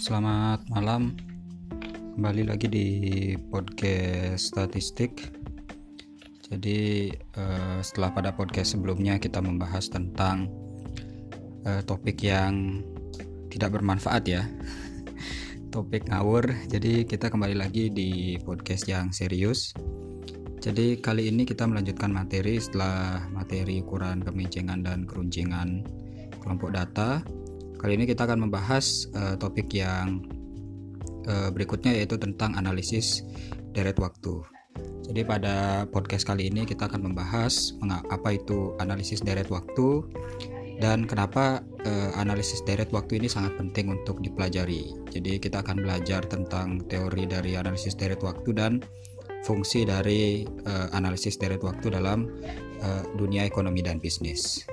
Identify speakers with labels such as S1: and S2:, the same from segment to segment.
S1: Selamat malam, kembali lagi di podcast statistik. Jadi setelah pada podcast sebelumnya kita membahas tentang topik yang tidak bermanfaat ya, topik ngawur. Jadi kita kembali lagi di podcast yang serius. Jadi kali ini kita melanjutkan materi setelah materi ukuran kemencengan dan keruncingan kelompok data. Kali ini kita akan membahas topik yang berikutnya, yaitu tentang analisis deret waktu. Jadi pada podcast kali ini kita akan membahas apa itu analisis deret waktu dan kenapa analisis deret waktu ini sangat penting untuk dipelajari. Jadi kita akan belajar tentang teori dari analisis deret waktu dan fungsi dari analisis deret waktu dalam dunia ekonomi dan bisnis.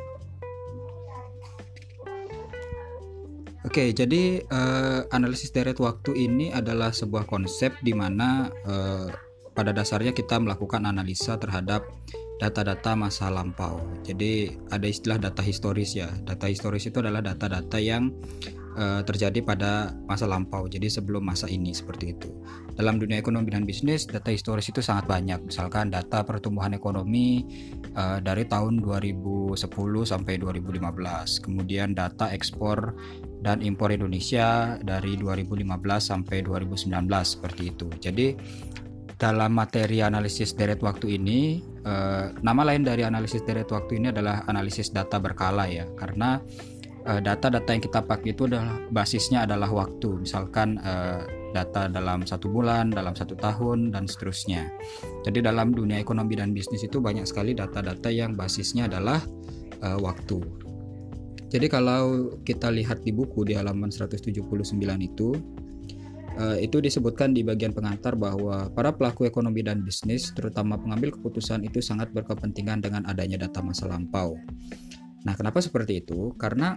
S1: Oke, jadi analisis deret waktu ini adalah sebuah konsep di mana pada dasarnya kita melakukan analisa terhadap data-data masa lampau. Jadi ada istilah data historis ya. Data historis itu adalah data-data yang terjadi pada masa lampau, jadi sebelum masa ini, seperti itu. Dalam dunia ekonomi dan bisnis, data historis itu sangat banyak. Misalkan data pertumbuhan ekonomi dari tahun 2010 sampai 2015. Kemudian data ekspor dan impor Indonesia dari 2015 sampai 2019, seperti itu. Jadi dalam materi analisis deret waktu ini, nama lain dari analisis deret waktu ini adalah analisis data berkala ya, karena data-data yang kita pakai itu adalah basisnya adalah waktu. Misalkan data dalam 1 bulan, dalam 1 tahun, dan seterusnya. Jadi dalam dunia ekonomi dan bisnis itu banyak sekali data-data yang basisnya adalah waktu. Jadi kalau kita lihat di buku di halaman 179 itu disebutkan di bagian pengantar bahwa para pelaku ekonomi dan bisnis, terutama pengambil keputusan, itu sangat berkepentingan dengan adanya data masa lampau. Nah, kenapa seperti itu? Karena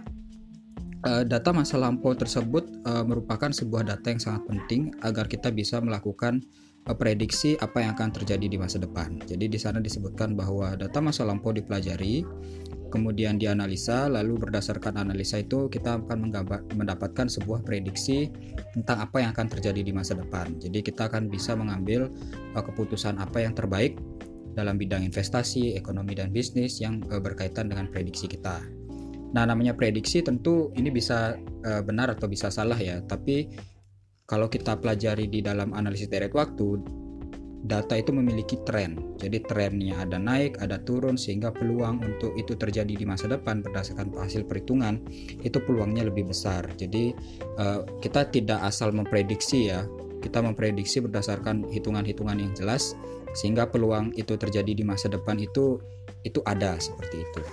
S1: data masa lampau tersebut merupakan sebuah data yang sangat penting agar kita bisa melakukan prediksi apa yang akan terjadi di masa depan. Jadi di sana disebutkan bahwa data masa lampau dipelajari, kemudian dianalisa, lalu berdasarkan analisa itu kita akan mendapatkan sebuah prediksi tentang apa yang akan terjadi di masa depan. Jadi kita akan bisa mengambil keputusan apa yang terbaik dalam bidang investasi, ekonomi, dan bisnis yang berkaitan dengan prediksi kita. Nah, namanya prediksi tentu ini bisa benar atau bisa salah ya, tapi kalau kita pelajari di dalam analisis deret waktu, data itu memiliki tren. Jadi trennya ada naik, ada turun, sehingga peluang untuk itu terjadi di masa depan berdasarkan hasil perhitungan itu peluangnya lebih besar. Jadi kita tidak asal memprediksi ya, kita memprediksi berdasarkan hitungan-hitungan yang jelas, sehingga peluang itu terjadi di masa depan itu ada, seperti itu.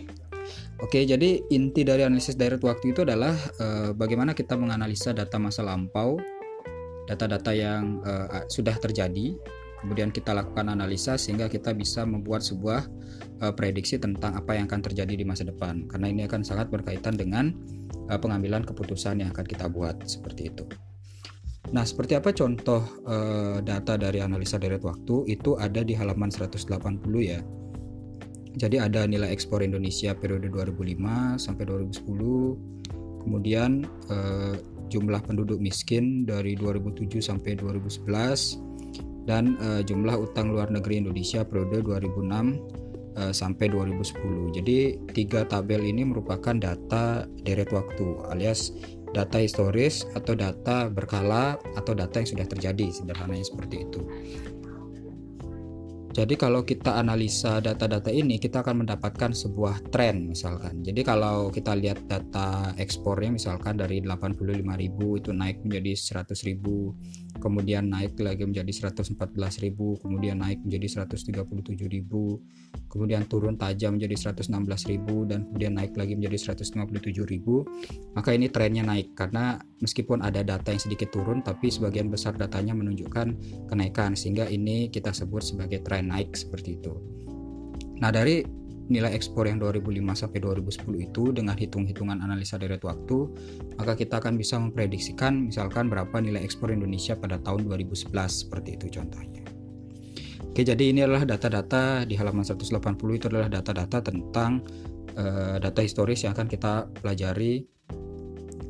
S1: Oke, jadi inti dari analisis deret waktu itu adalah bagaimana kita menganalisa data masa lampau, data-data yang sudah terjadi, kemudian kita lakukan analisa sehingga kita bisa membuat sebuah prediksi tentang apa yang akan terjadi di masa depan, karena ini akan sangat berkaitan dengan pengambilan keputusan yang akan kita buat, seperti itu. Nah, seperti apa contoh data dari analisa deret waktu? Itu ada di halaman 180 ya. Jadi ada nilai ekspor Indonesia periode 2005 sampai 2010, kemudian jumlah penduduk miskin dari 2007 sampai 2011, dan jumlah utang luar negeri Indonesia periode 2006 sampai 2010. Jadi 3 tabel ini merupakan data deret waktu, alias data historis atau data berkala atau data yang sudah terjadi, sederhananya seperti itu. Jadi kalau kita analisa data-data ini, kita akan mendapatkan sebuah tren misalkan. Jadi kalau kita lihat data ekspornya misalkan dari 85.000 itu naik menjadi 100.000, kemudian naik lagi menjadi 114.000, kemudian naik menjadi 137.000, kemudian turun tajam menjadi 116.000, dan kemudian naik lagi menjadi 157.000. Maka ini trennya naik, karena meskipun ada data yang sedikit turun, tapi sebagian besar datanya menunjukkan kenaikan, sehingga ini kita sebut sebagai tren naik, seperti itu. Nah, dari nilai ekspor yang 2005 sampai 2010 itu dengan hitung-hitungan analisa deret waktu, maka kita akan bisa memprediksikan misalkan berapa nilai ekspor Indonesia pada tahun 2011, seperti itu contohnya. Oke, jadi ini adalah data-data di halaman 180, itu adalah data-data tentang data historis yang akan kita pelajari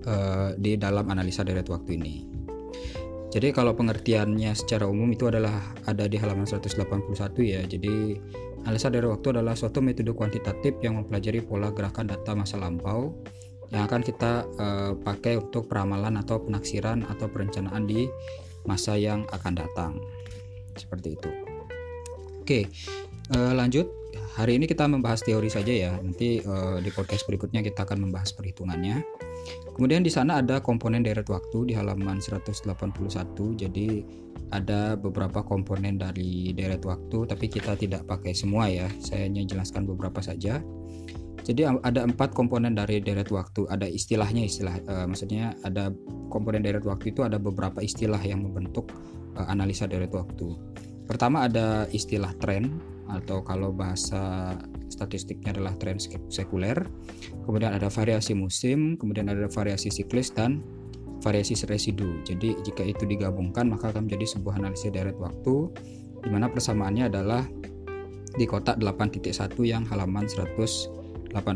S1: di dalam analisa deret waktu ini. Jadi kalau pengertiannya secara umum itu adalah ada di halaman 181 ya. Jadi analisa deret waktu adalah suatu metode kuantitatif yang mempelajari pola gerakan data masa lampau yang akan kita pakai untuk peramalan atau penaksiran atau perencanaan di masa yang akan datang. Seperti itu. Oke, lanjut. Hari ini kita membahas teori saja ya. Nanti di podcast berikutnya kita akan membahas perhitungannya. Kemudian di sana ada komponen deret waktu di halaman 181. Jadi ada beberapa komponen dari deret waktu, tapi kita tidak pakai semua ya. Saya hanya jelaskan beberapa saja. Jadi ada 4 komponen dari deret waktu. Ada maksudnya ada komponen deret waktu itu ada beberapa istilah yang membentuk analisa deret waktu. Pertama ada istilah tren, atau kalau bahasa statistiknya adalah tren sekuler. Kemudian ada variasi musim, kemudian ada variasi siklis dan variasi residu. Jadi jika itu digabungkan maka akan menjadi sebuah analisis deret waktu, di mana persamaannya adalah di kotak 8.1 yang halaman 181.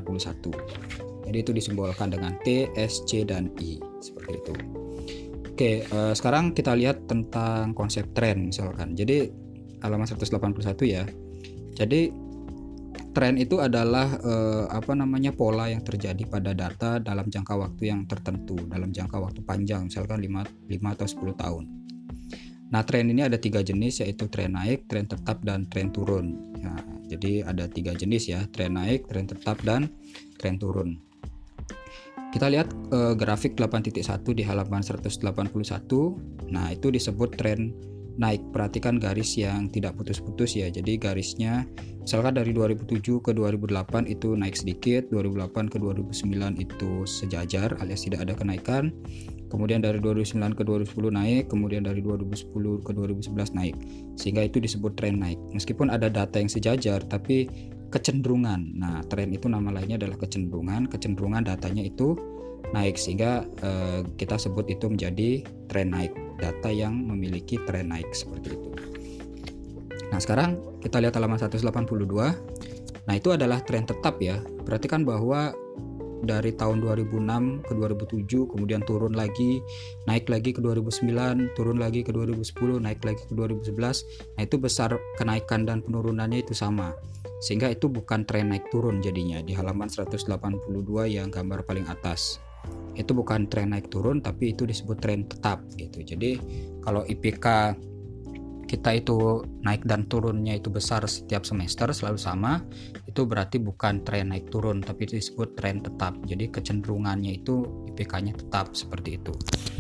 S1: Jadi itu disimbolkan dengan T, S, C, dan I seperti itu. Oke, sekarang kita lihat tentang konsep tren misalkan. Jadi halaman 181 ya. Jadi tren itu adalah pola yang terjadi pada data dalam jangka waktu yang tertentu, dalam jangka waktu panjang, misalkan 5 atau 10 tahun. Nah, tren ini ada 3 jenis, yaitu tren naik, tren tetap, dan tren turun. Nah, jadi ada 3 jenis ya, tren naik, tren tetap, dan tren turun. Kita lihat grafik 8.1 di halaman 181. Nah, itu disebut tren naik. Perhatikan garis yang tidak putus-putus ya. Jadi garisnya misalkan dari 2007 ke 2008 itu naik sedikit, 2008 ke 2009 itu sejajar alias tidak ada kenaikan. Kemudian dari 2009 ke 2010 naik, kemudian dari 2010 ke 2011 naik. Sehingga itu disebut tren naik. Meskipun ada data yang sejajar tapi kecenderungan. Nah, tren itu nama lainnya adalah kecenderungan datanya itu naik, sehingga kita sebut itu menjadi tren naik, data yang memiliki tren naik seperti itu. Nah, sekarang kita lihat halaman 182. Nah, itu adalah tren tetap ya. Perhatikan bahwa dari tahun 2006 ke 2007, kemudian turun lagi, naik lagi ke 2009, turun lagi ke 2010, naik lagi ke 2011. Nah, itu besar kenaikan dan penurunannya itu sama. Sehingga itu bukan tren naik turun jadinya di halaman 182 yang gambar paling atas. Itu bukan tren naik turun, tapi itu disebut tren tetap gitu. Jadi kalau IPK kita itu naik dan turunnya itu besar setiap semester selalu sama, itu berarti bukan tren naik turun, tapi itu disebut tren tetap. Jadi kecenderungannya itu IPK-nya tetap seperti itu.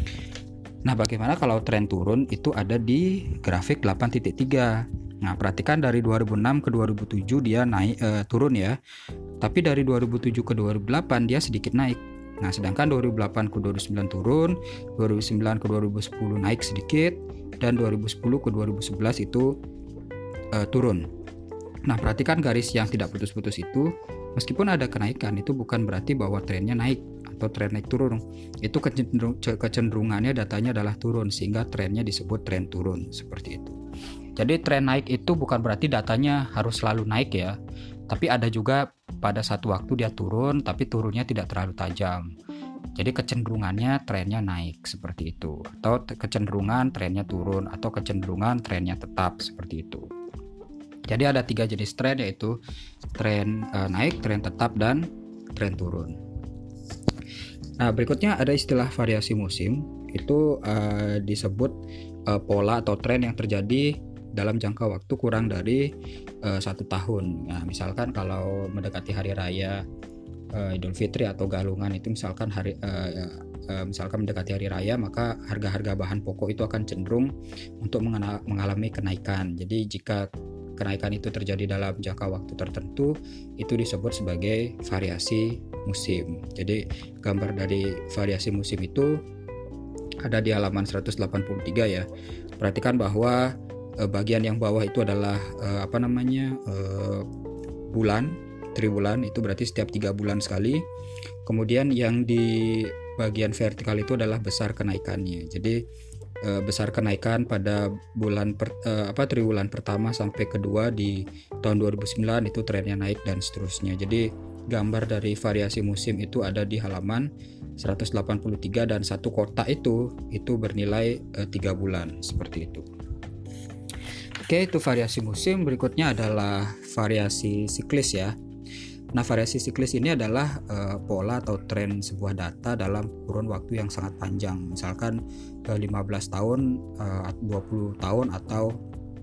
S1: Nah, bagaimana kalau tren turun? Itu ada di grafik 8.3. Nah, perhatikan dari 2006 ke 2007 dia turun ya. Tapi dari 2007 ke 2008 dia sedikit naik. Nah, sedangkan 2008 ke 2009 turun, 2009 ke 2010 naik sedikit, dan 2010 ke 2011 itu turun. Nah, perhatikan garis yang tidak putus-putus itu, meskipun ada kenaikan, itu bukan berarti bahwa trennya naik atau tren naik turun. Itu kecenderungannya datanya adalah turun, sehingga trennya disebut tren turun, seperti itu. Jadi tren naik itu bukan berarti datanya harus selalu naik ya. Tapi ada juga pada satu waktu dia turun, tapi turunnya tidak terlalu tajam. Jadi kecenderungannya trennya naik seperti itu, atau kecenderungan trennya turun, atau kecenderungan trennya tetap seperti itu. Jadi ada 3 jenis tren, yaitu tren naik, tren tetap, dan tren turun. Nah, berikutnya ada istilah variasi musim. Itu disebut pola atau tren yang terjadi dalam jangka waktu kurang dari 1 tahun. Nah, misalkan kalau mendekati hari raya Idul Fitri atau Galungan itu misalkan misalkan mendekati hari raya, maka harga-harga bahan pokok itu akan cenderung untuk mengalami kenaikan. Jadi jika kenaikan itu terjadi dalam jangka waktu tertentu, itu disebut sebagai variasi musim. Jadi gambar dari variasi musim itu ada di halaman 183 ya. Perhatikan bahwa bagian yang bawah itu adalah bulan, triwulan, itu berarti setiap 3 bulan sekali. Kemudian yang di bagian vertikal itu adalah besar kenaikannya. Jadi besar kenaikan pada triwulan pertama sampai kedua di tahun 2009 itu trennya naik dan seterusnya. Jadi gambar dari variasi musim itu ada di halaman 183 dan satu kotak itu bernilai 3 bulan seperti itu. Oke, itu variasi musim. Berikutnya adalah variasi siklis ya. Nah, variasi siklis ini adalah pola atau tren sebuah data dalam kurun waktu yang sangat panjang, misalkan 15 tahun, 20 tahun atau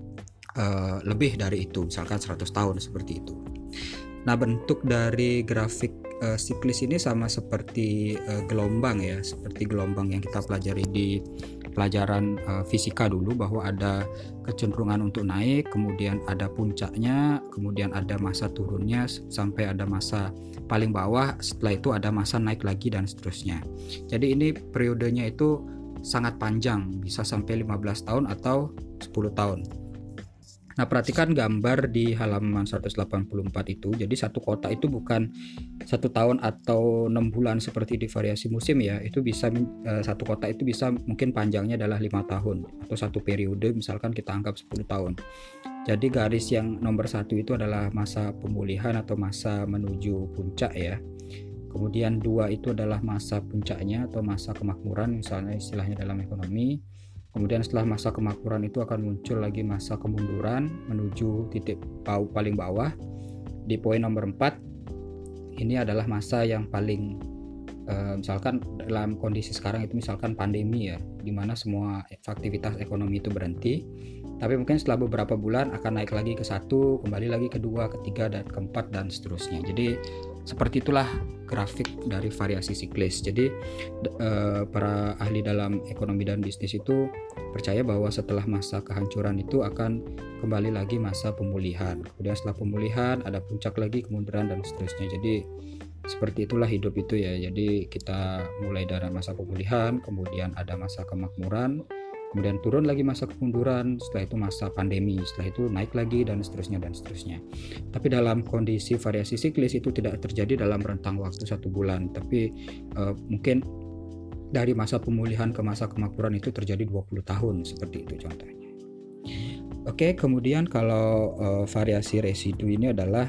S1: lebih dari itu, misalkan 100 tahun seperti itu. Nah, bentuk dari grafik siklis ini sama seperti gelombang ya, seperti gelombang yang kita pelajari di pelajaran fisika dulu, bahwa ada kecenderungan untuk naik, kemudian ada puncaknya, kemudian ada masa turunnya sampai ada masa paling bawah, setelah itu ada masa naik lagi dan seterusnya. Jadi ini periodenya itu sangat panjang, bisa sampai 15 tahun atau 10 tahun. Nah, perhatikan gambar di halaman 184 itu. Jadi satu kotak itu bukan 1 tahun atau 6 bulan seperti di variasi musim ya. Itu bisa satu kotak itu bisa mungkin panjangnya adalah 5 tahun atau satu periode, misalkan kita anggap 10 tahun. Jadi garis yang nomor 1 itu adalah masa pemulihan atau masa menuju puncak ya. Kemudian 2 itu adalah masa puncaknya atau masa kemakmuran, misalnya istilahnya dalam ekonomi. Kemudian setelah masa kemakmuran itu akan muncul lagi masa kemunduran menuju titik paling bawah. Di poin nomor 4 ini adalah masa yang paling misalkan dalam kondisi sekarang itu misalkan pandemi ya, dimana semua aktivitas ekonomi itu berhenti. Tapi mungkin setelah beberapa bulan akan naik lagi ke 1, kembali lagi ke 2, ke 3, dan ke 4 dan seterusnya. Jadi seperti itulah grafik dari variasi siklis. Jadi para ahli dalam ekonomi dan bisnis itu percaya bahwa setelah masa kehancuran itu akan kembali lagi masa pemulihan. Kemudian setelah pemulihan ada puncak lagi, kemunduran dan seterusnya. Jadi seperti itulah hidup itu ya. Jadi kita mulai dari masa pemulihan, kemudian ada masa kemakmuran, kemudian turun lagi masa kemunduran, setelah itu masa pandemi, setelah itu naik lagi dan seterusnya dan seterusnya. Tapi dalam kondisi variasi siklis itu tidak terjadi dalam rentang waktu 1 bulan, tapi mungkin dari masa pemulihan ke masa kemakmuran itu terjadi 20 tahun seperti itu contohnya. Oke, kemudian kalau variasi residu ini adalah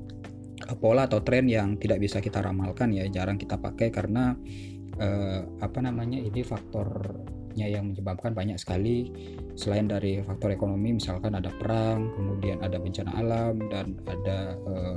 S1: pola atau tren yang tidak bisa kita ramalkan ya, jarang kita pakai karena ini faktornya yang menyebabkan banyak sekali. Selain dari faktor ekonomi, misalkan ada perang, kemudian ada bencana alam, dan ada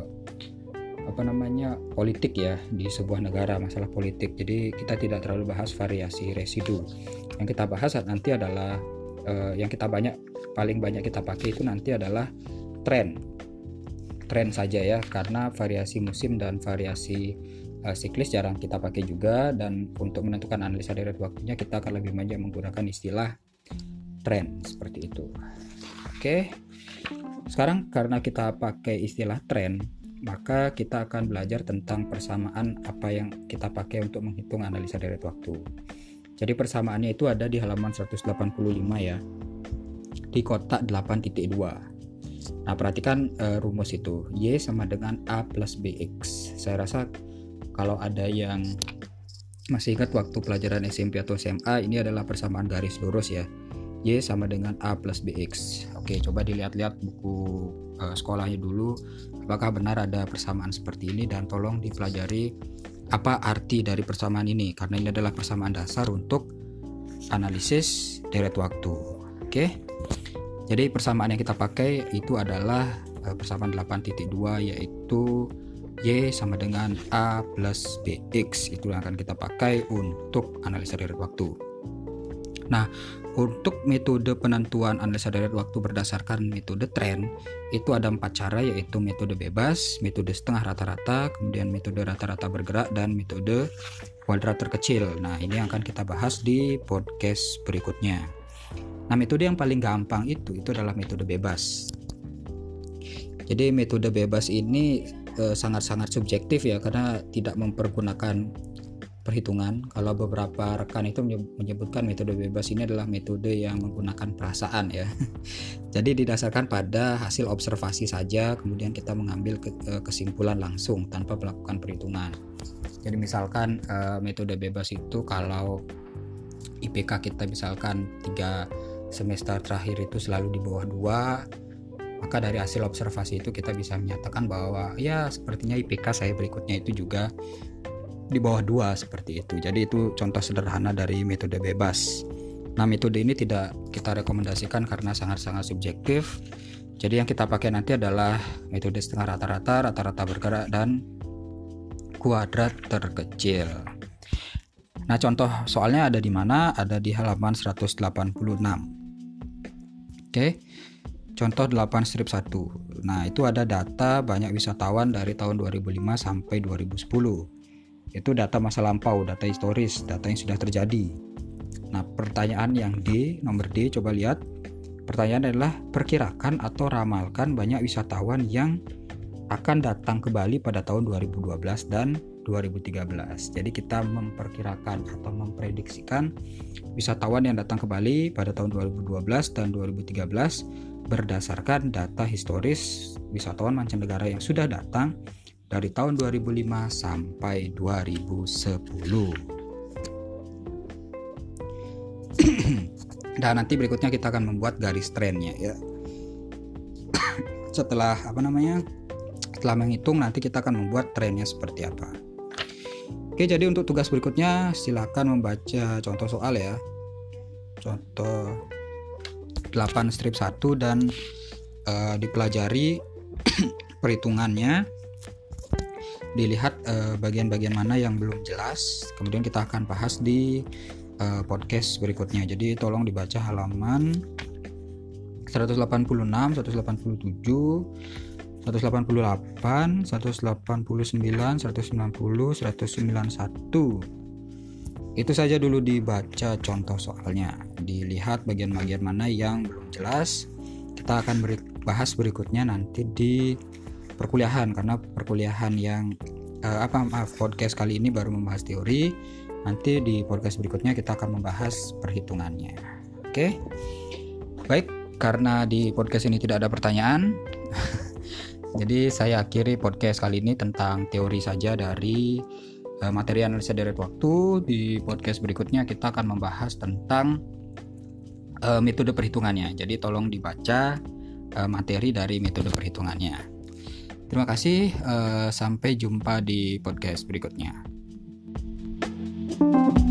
S1: politik ya di sebuah negara, masalah politik. Jadi kita tidak terlalu bahas variasi residu. Yang kita bahas nanti adalah yang kita paling banyak kita pakai itu nanti adalah tren saja ya, karena variasi musim dan variasi siklis jarang kita pakai juga, dan untuk menentukan analisa deret waktunya kita akan lebih banyak menggunakan istilah tren seperti itu. Oke, sekarang karena kita pakai istilah tren, maka kita akan belajar tentang persamaan apa yang kita pakai untuk menghitung analisa deret waktu. Jadi persamaannya itu ada di halaman 185 ya, di kotak 8.2. Nah, perhatikan rumus itu. Y sama dengan A plus BX. Saya rasa kalau ada yang masih ingat waktu pelajaran SMP atau SMA, ini adalah persamaan garis lurus ya. Y sama dengan A plus BX. Oke, coba dilihat-lihat buku sekolahnya dulu, apakah benar ada persamaan seperti ini, dan tolong dipelajari apa arti dari persamaan ini, karena ini adalah persamaan dasar untuk analisis deret waktu. Oke. Jadi persamaan yang kita pakai itu adalah persamaan 8.2, yaitu Y sama dengan A plus BX. Itu yang akan kita pakai untuk analisa deret waktu. Nah, untuk metode penentuan analisa deret waktu berdasarkan metode tren itu ada 4 cara, yaitu metode bebas, metode setengah rata-rata, kemudian metode rata-rata bergerak, dan metode kuadrat terkecil. Nah, ini yang akan kita bahas di podcast berikutnya. Nah, metode yang paling gampang itu adalah metode bebas. Jadi metode bebas ini sangat-sangat subjektif ya, karena tidak mempergunakan perhitungan. Kalau beberapa rekan itu menyebutkan metode bebas ini adalah metode yang menggunakan perasaan ya. Jadi didasarkan pada hasil observasi saja, kemudian kita mengambil kesimpulan langsung tanpa melakukan perhitungan. Jadi misalkan metode bebas itu kalau IPK kita misalkan 3 semester terakhir itu selalu di bawah 2, maka dari hasil observasi itu kita bisa menyatakan bahwa ya sepertinya IPK saya berikutnya itu juga di bawah 2 seperti itu. Jadi itu contoh sederhana dari metode bebas. Nah, metode ini tidak kita rekomendasikan karena sangat-sangat subjektif. Jadi yang kita pakai nanti adalah metode setengah rata-rata, rata-rata bergerak, dan kuadrat terkecil. Nah, contoh soalnya ada di mana? Ada di halaman 186. Oke. Contoh 8-1. Nah, itu ada data banyak wisatawan dari tahun 2005 sampai 2010. Itu data masa lampau, data historis, data yang sudah terjadi. Nah, pertanyaan yang nomor D, coba lihat. Pertanyaan adalah perkirakan atau ramalkan banyak wisatawan yang akan datang ke Bali pada tahun 2012 dan 2013. Jadi kita memperkirakan atau memprediksikan wisatawan yang datang ke Bali pada tahun 2012 dan 2013 berdasarkan data historis wisatawan mancanegara yang sudah datang dari tahun 2005 sampai 2010. Dan nanti berikutnya kita akan membuat garis trennya ya. Setelah menghitung, nanti kita akan membuat trennya seperti apa. Oke, jadi untuk tugas berikutnya silakan membaca contoh soal ya. Contoh 8-1 dan dipelajari perhitungannya. Dilihat bagian-bagian mana yang belum jelas. Kemudian kita akan bahas di podcast berikutnya. Jadi tolong dibaca halaman 186, 187, 188, 189, 190, 191. Itu saja dulu dibaca contoh soalnya. Dilihat bagian-bagian mana yang belum jelas. Kita akan bahas berikutnya nanti di perkuliahan, karena perkuliahan yang podcast kali ini baru membahas teori. Nanti di podcast berikutnya kita akan membahas perhitungannya. Oke. Baik, karena di podcast ini tidak ada pertanyaan. Jadi saya akhiri podcast kali ini tentang teori saja dari materi analisa deret waktu. Di podcast berikutnya kita akan membahas tentang metode perhitungannya. Jadi tolong dibaca materi dari metode perhitungannya. Terima kasih, sampai jumpa di podcast berikutnya.